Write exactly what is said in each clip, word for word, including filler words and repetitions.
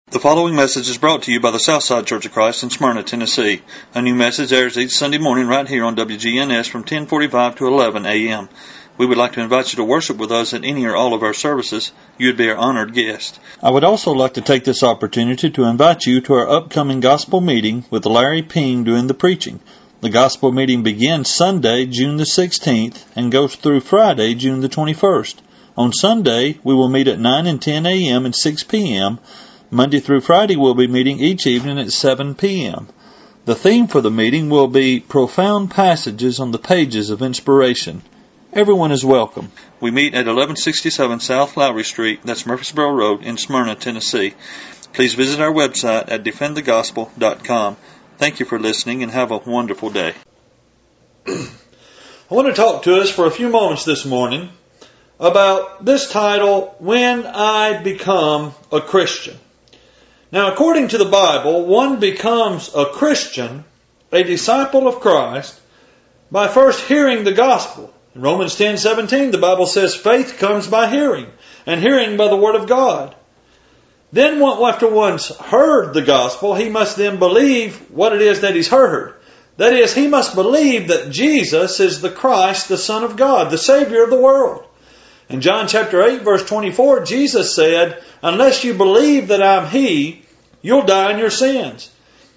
The following message is brought to you by the Southside Church of Christ in Smyrna, Tennessee. A new message airs each Sunday morning right here on W G N S from ten forty-five to eleven a m We would like to invite you to worship with us at any or all of our services. You would be our honored guest. I would also like to take this opportunity to invite you to our upcoming gospel meeting with Larry Ping doing the preaching. The gospel meeting begins Sunday, June the sixteenth, and goes through Friday, June the twenty-first. On Sunday, we will meet at nine and ten a m and six p m Monday through Friday, we'll be meeting each evening at seven p m The theme for the meeting will be Profound Passages on the Pages of Inspiration. Everyone is welcome. We meet at eleven sixty-seven South Lowry Street, that's Murfreesboro Road, in Smyrna, Tennessee. Please visit our website at defend the gospel dot com. Thank you for listening and have a wonderful day. I want to talk to us for a few moments this morning about this title, When I Become a Christian. Now, according to the Bible, one becomes a Christian, a disciple of Christ, by first hearing the gospel. In Romans ten seventeen, the Bible says faith comes by hearing, and hearing by the word of God. Then, after one's heard the gospel, he must then believe what it is that he's heard. That is, he must believe that Jesus is the Christ, the Son of God, the Savior of the world. In John chapter eight, verse twenty-four, Jesus said, unless you believe that I'm He, you'll die in your sins.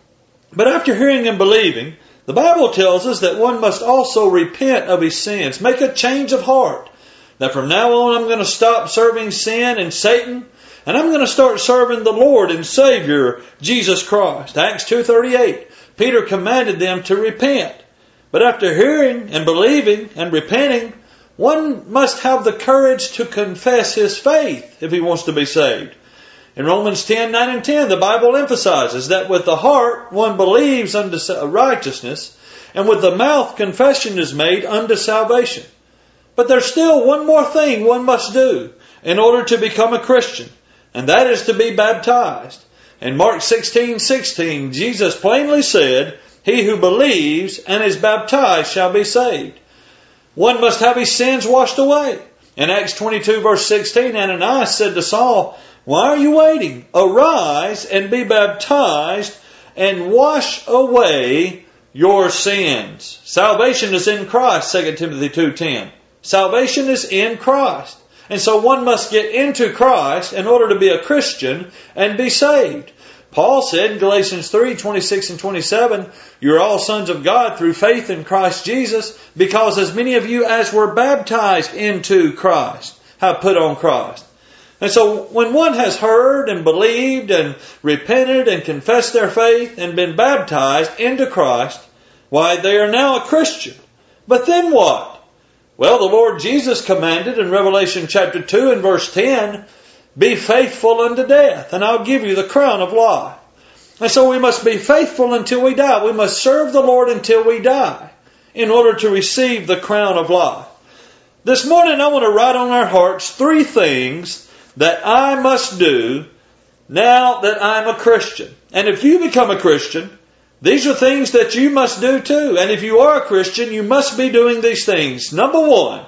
But after hearing and believing, the Bible tells us that one must also repent of his sins, make a change of heart. That from now on I'm going to stop serving sin and Satan, and I'm going to start serving the Lord and Savior, Jesus Christ. Acts two thirty-eight, Peter commanded them to repent. But after hearing and believing and repenting, one must have the courage to confess his faith if he wants to be saved. In Romans ten nine and ten, the Bible emphasizes that with the heart one believes unto righteousness, and with the mouth confession is made unto salvation. But there's still one more thing one must do in order to become a Christian, and that is to be baptized. In Mark sixteen sixteen, Jesus plainly said, he who believes and is baptized shall be saved. One must have his sins washed away. In Acts twenty-two verse sixteen, Ananias said to Saul, why are you waiting? Arise and be baptized and wash away your sins. Salvation is in Christ, Second Timothy two ten. Salvation is in Christ. And so one must get into Christ in order to be a Christian and be saved. Paul said in Galatians three twenty-six and twenty-seven, you're all sons of God through faith in Christ Jesus, because as many of you as were baptized into Christ have put on Christ. And so when one has heard and believed and repented and confessed their faith and been baptized into Christ, why, they are now a Christian. But then what? Well, the Lord Jesus commanded in Revelation chapter two and verse ten, be faithful unto death, and I'll give you the crown of life. And so we must be faithful until we die. We must serve the Lord until we die in order to receive the crown of life. This morning I want to write on our hearts three things that I must do now that I'm a Christian. And if you become a Christian, these are things that you must do too. And if you are a Christian, you must be doing these things. Number one,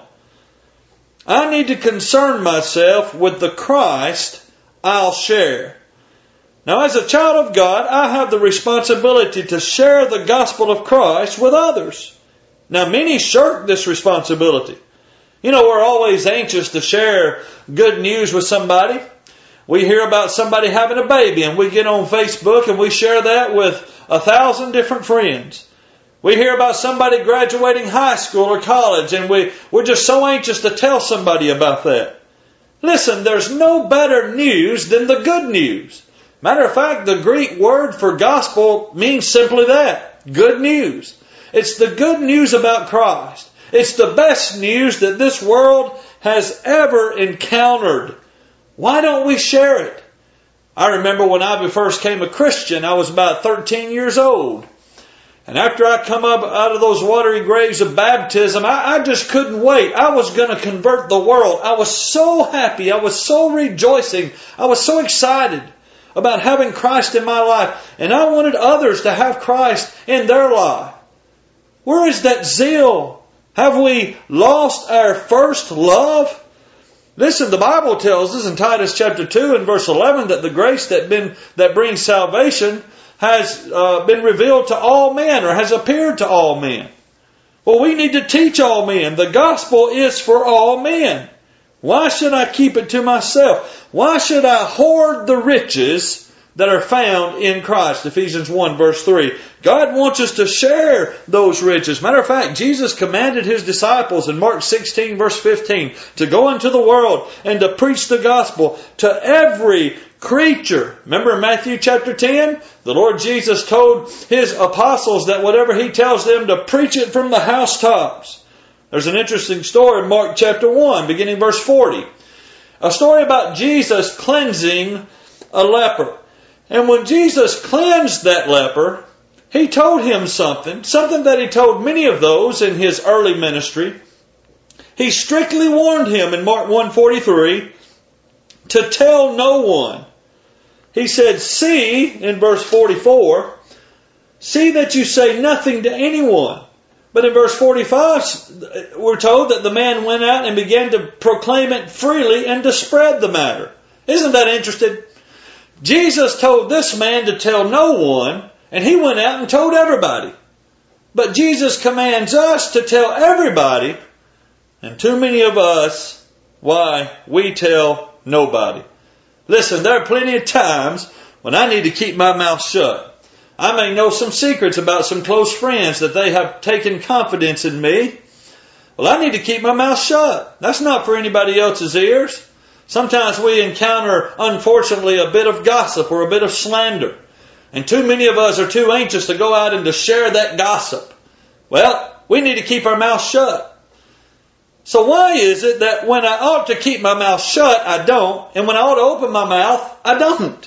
I need to concern myself with the Christ I'll share. Now, as a child of God, I have the responsibility to share the gospel of Christ with others. Now, many shirk this responsibility. You know, we're always anxious to share good news with somebody. We hear about somebody having a baby and we get on Facebook and we share that with a thousand different friends. We hear about somebody graduating high school or college and we, we're just so anxious to tell somebody about that. Listen, there's no better news than the good news. Matter of fact, the Greek word for gospel means simply that, good news. It's the good news about Christ. It's the best news that this world has ever encountered. Why don't we share it? I remember when I first became a Christian, I was about thirteen years old. And after I come up out of those watery graves of baptism, I, I just couldn't wait. I was going to convert the world. I was so happy. I was so rejoicing. I was so excited about having Christ in my life. And I wanted others to have Christ in their life. Where is that zeal? Have we lost our first love? Listen, the Bible tells us in Titus chapter two and verse eleven that the grace that been that brings salvation has uh, been revealed to all men, or has appeared to all men. Well, we need to teach all men. The gospel is for all men. Why should I keep it to myself? Why should I hoard the riches that are found in Christ? Ephesians one verse three. God wants us to share those riches. Matter of fact, Jesus commanded His disciples in Mark sixteen verse fifteen to go into the world and to preach the gospel to every creature. Remember in Matthew chapter ten? The Lord Jesus told His apostles that whatever He tells them to preach it from the housetops. There's an interesting story in Mark chapter one, beginning verse forty. A story about Jesus cleansing a leper. And when Jesus cleansed that leper, He told him something, something that He told many of those in His early ministry. He strictly warned him in Mark one forty-three to tell no one. He said, see, in verse forty-four, see that you say nothing to anyone. But in verse forty-five, we're told that the man went out and began to proclaim it freely and to spread the matter. Isn't that interesting? Jesus told this man to tell no one, and he went out and told everybody. But Jesus commands us to tell everybody, and too many of us, why, we tell nobody. Listen, there are plenty of times when I need to keep my mouth shut. I may know some secrets about some close friends that they have taken confidence in me. Well, I need to keep my mouth shut. That's not for anybody else's ears. Sometimes we encounter, unfortunately, a bit of gossip or a bit of slander. And too many of us are too anxious to go out and to share that gossip. Well, we need to keep our mouth shut. So why is it that when I ought to keep my mouth shut, I don't, and when I ought to open my mouth, I don't?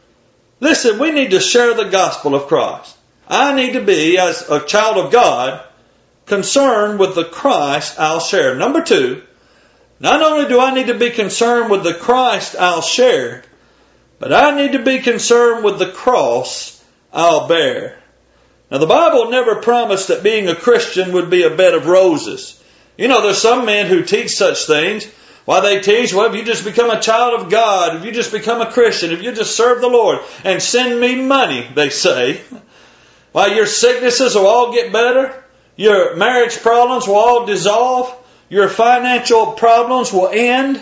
Listen, we need to share the gospel of Christ. I need to be, as a child of God, concerned with the Christ I'll share. Number two, not only do I need to be concerned with the Christ I'll share, but I need to be concerned with the cross I'll bear. Now, the Bible never promised that being a Christian would be a bed of roses. You know, there's some men who teach such things. Why they teach, well, if you just become a child of God, if you just become a Christian, if you just serve the Lord and send me money, they say, why, your sicknesses will all get better, your marriage problems will all dissolve, your financial problems will end.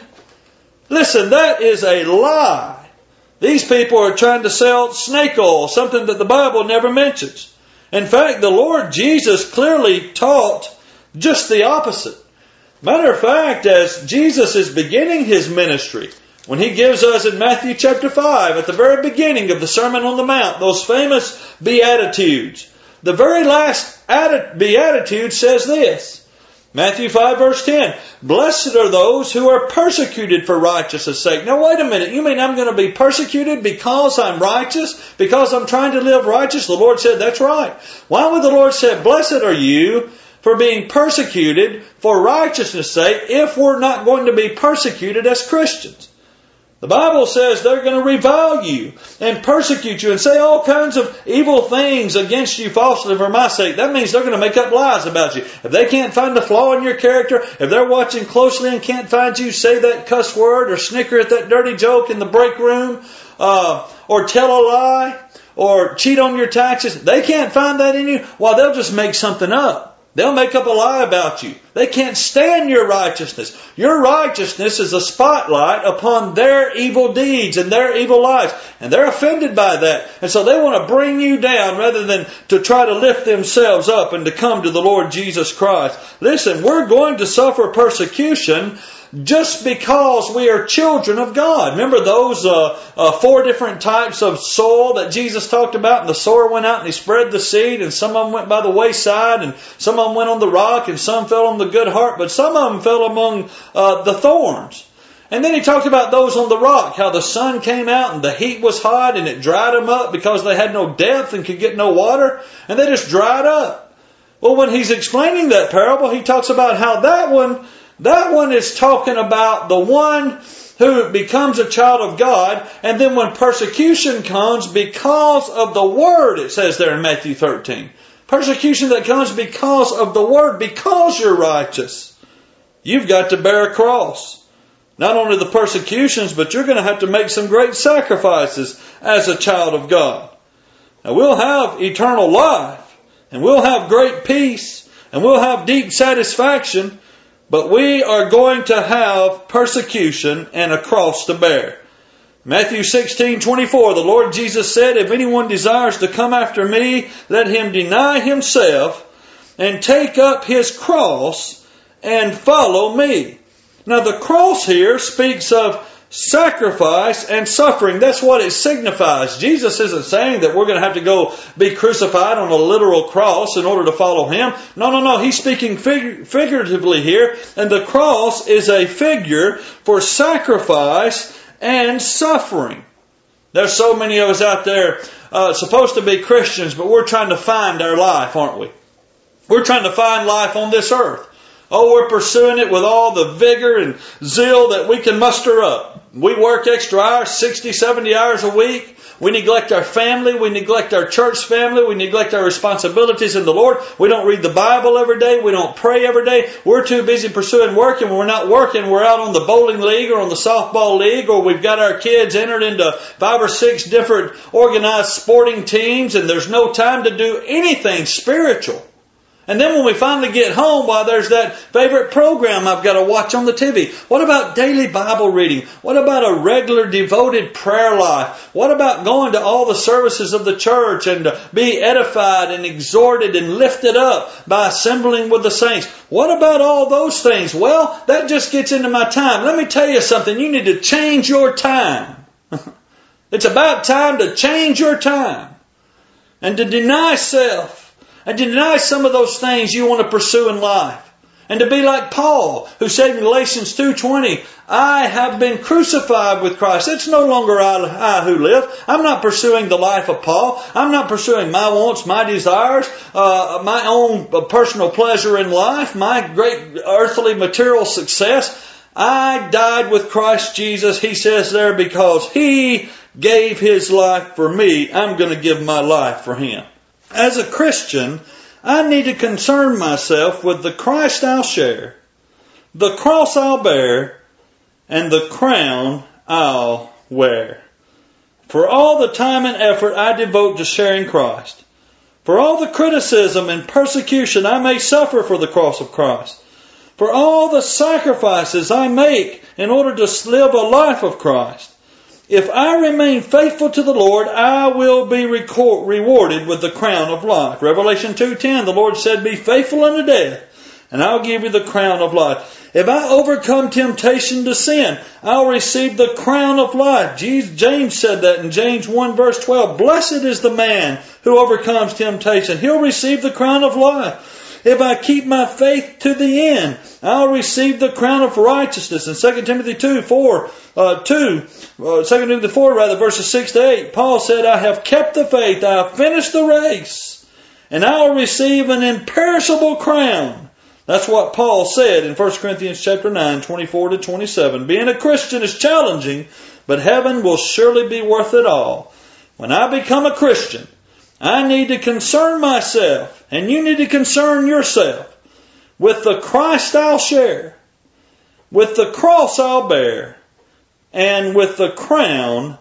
Listen, that is a lie. These people are trying to sell snake oil, something that the Bible never mentions. In fact, the Lord Jesus clearly taught just the opposite. Matter of fact, as Jesus is beginning His ministry, when He gives us in Matthew chapter five, at the very beginning of the Sermon on the Mount, those famous Beatitudes, the very last Beatitude says this, Matthew five verse ten, blessed are those who are persecuted for righteousness' sake. Now wait a minute, you mean I'm going to be persecuted because I'm righteous? Because I'm trying to live righteous? The Lord said, that's right. Why would the Lord say, blessed are you for being persecuted for righteousness' sake if we're not going to be persecuted as Christians? The Bible says they're going to revile you and persecute you and say all kinds of evil things against you falsely for my sake. That means they're going to make up lies about you. If they can't find a flaw in your character, if they're watching closely and can't find you say that cuss word or snicker at that dirty joke in the break room, uh, or tell a lie, or cheat on your taxes, they can't find that in you, well, they'll just make something up. They'll make up a lie about you. They can't stand your righteousness. Your righteousness is a spotlight upon their evil deeds and their evil lives. And they're offended by that. And so they want to bring you down rather than to try to lift themselves up and to come to the Lord Jesus Christ. Listen, we're going to suffer persecution just because we are children of God. Remember those uh, uh, four different types of soil that Jesus talked about? And the sower went out and he spread the seed, and some of them went by the wayside, and some of them went on the rock, and some fell on the good heart, but some of them fell among uh, the thorns. And then he talked about those on the rock, how the sun came out and the heat was hot and it dried them up because they had no depth and could get no water, and they just dried up. Well, when he's explaining that parable, he talks about how that one That one is talking about the one who becomes a child of God, and then when persecution comes because of the Word, it says there in Matthew thirteen. Persecution that comes because of the Word, because you're righteous. You've got to bear a cross. not only the persecutions, but you're going to have to make some great sacrifices as a child of God. Now we'll have eternal life, and we'll have great peace, and we'll have deep satisfaction, but we are going to have persecution and a cross to bear. Matthew sixteen twenty-four, the Lord Jesus said, if anyone desires to come after me, let him deny himself and take up his cross and follow me. Now the cross here speaks of sacrifice and suffering. That's what it signifies. Jesus isn't saying that we're going to have to go be crucified on a literal cross in order to follow Him. No, no, no. He's speaking fig- figuratively here. And the cross is a figure for sacrifice and suffering. There's so many of us out there uh, supposed to be Christians, but we're trying to find our life, aren't we? We're trying to find life on this earth. Oh, we're pursuing it with all the vigor and zeal that we can muster up. We work extra hours, sixty, seventy hours a week. We neglect our family. We neglect our church family. We neglect our responsibilities in the Lord. We don't read the Bible every day. We don't pray every day. We're too busy pursuing work, and when we're not working, we're out on the bowling league or on the softball league, or we've got our kids entered into five or six different organized sporting teams, and there's no time to do anything spiritual. And then when we finally get home, well, there's that favorite program I've got to watch on the T V. What about daily Bible reading? What about a regular devoted prayer life? What about going to all the services of the church and to be edified and exhorted and lifted up by assembling with the saints? What about all those things? Well, that just gets into my time. Let me tell you something. You need to change your time. It's about time to change your time and to deny self. And to deny some of those things you want to pursue in life. And to be like Paul, who said in Galatians two twenty, I have been crucified with Christ. It's no longer I, I who live. I'm not pursuing the life of Paul. I'm not pursuing my wants, my desires, uh, my own personal pleasure in life, my great earthly material success. I died with Christ Jesus, he says there, because He gave His life for me. I'm going to give my life for Him. As a Christian, I need to concern myself with the Christ I'll share, the cross I'll bear, and the crown I'll wear. For all the time and effort I devote to sharing Christ, for all the criticism and persecution I may suffer for the cross of Christ, for all the sacrifices I make in order to live a life of Christ, if I remain faithful to the Lord, I will be record, rewarded with the crown of life. Revelation two ten, the Lord said, be faithful unto death, and I'll give you the crown of life. If I overcome temptation to sin, I'll receive the crown of life. James said that in James one verse twelve. Blessed is the man who overcomes temptation. He'll receive the crown of life. If I keep my faith to the end, I'll receive the crown of righteousness. In Second Timothy two, four, uh, two, uh, Second Timothy four, rather, verses six to eight, Paul said, I have kept the faith, I have finished the race, and I'll receive an imperishable crown. That's what Paul said in First Corinthians chapter nine, twenty-four to twenty-seven. Being a Christian is challenging, but heaven will surely be worth it all. When I become a Christian, I need to concern myself, and you need to concern yourself, with the Christ I'll share, with the cross I'll bear, and with the crown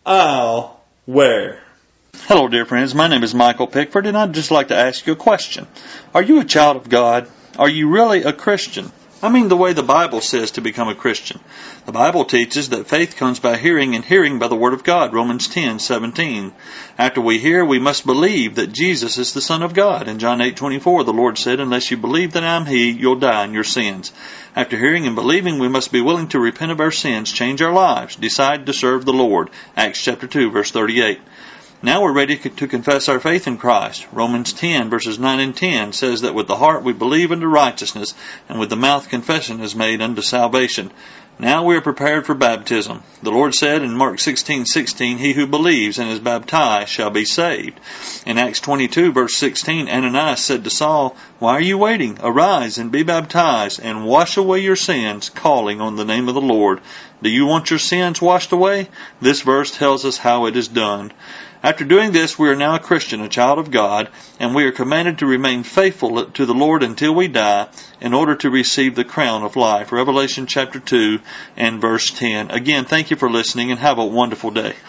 I'll wear. Hello, dear friends. My name is Michael Pickford, and I'd just like to ask you a question. Are you a child of God? Are you really a Christian? I mean the way the Bible says to become a Christian. The Bible teaches that faith comes by hearing, and hearing by the Word of God, Romans ten seventeen. After we hear, we must believe that Jesus is the Son of God. In John eight twenty-four, the Lord said, unless you believe that I'm He, you'll die in your sins. After hearing and believing, we must be willing to repent of our sins, change our lives, decide to serve the Lord. Acts chapter two, verse thirty-eight. Now we're ready to confess our faith in Christ. Romans ten, verses nine and ten says that with the heart we believe unto righteousness, and with the mouth confession is made unto salvation. Now we are prepared for baptism. The Lord said in Mark sixteen sixteen, he who believes and is baptized shall be saved. In Acts twenty-two, verse sixteen, Ananias said to Saul, why are you waiting? Arise and be baptized, and wash away your sins, calling on the name of the Lord. Do you want your sins washed away? This verse tells us how it is done. After doing this, we are now a Christian, a child of God, and we are commanded to remain faithful to the Lord until we die in order to receive the crown of life. Revelation chapter two, and verse ten. Again, thank you for listening and have a wonderful day.